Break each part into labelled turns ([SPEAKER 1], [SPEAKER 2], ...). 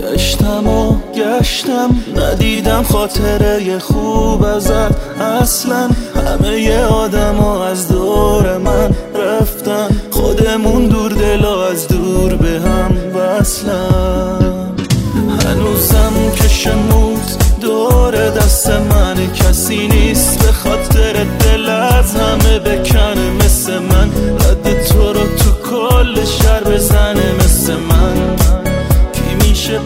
[SPEAKER 1] گشتم ندیدم خاطره خوب ازت اصلا. همه آدم ها از دور من رفتن، خودمون دور دلا از دور به هم وصلن. هنوزم که شموت دور دست من، کسی نیست به خاطر دل از همه بکنه مثل من. رد تو رو تو کل شهر بزنه مثل من. کی میشه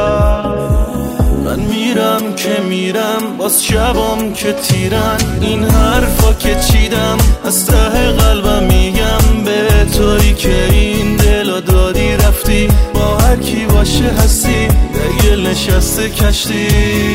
[SPEAKER 1] من میرم که میرم باز شبام که تیرن. این حرفا که چیدم از ته قلبم میگم به تویی که این دلا دادی رفتی. با هر کی باشه هستی دل نشسته کشتی.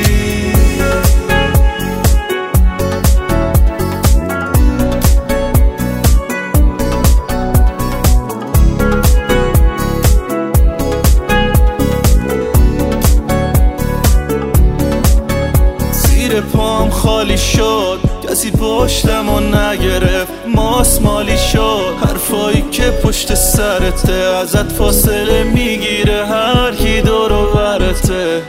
[SPEAKER 1] پام خالی شد، کسی پشتم و نگرفت، ماسمالی شد. حرفایی که پشت سرته ازت فاصله میگیره، هر کی دور و برته.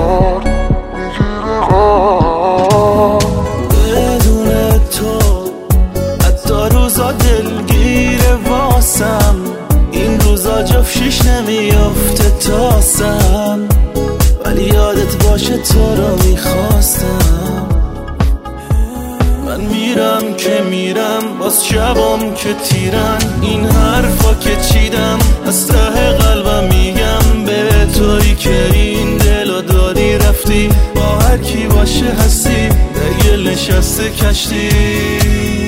[SPEAKER 1] بدون تو حتی روزا دلگیره واسم، این روزا جفشیش نمیافته تاسم. ولی یادت باشه تو رو میخواستم. من میرم که میرم باز شبام که تیرن. این حرفا که چیدم از ته قلبم میگم به تویی که این دلو دادی رفتی. با هر کی باشه هستی دل نشسته کشتی.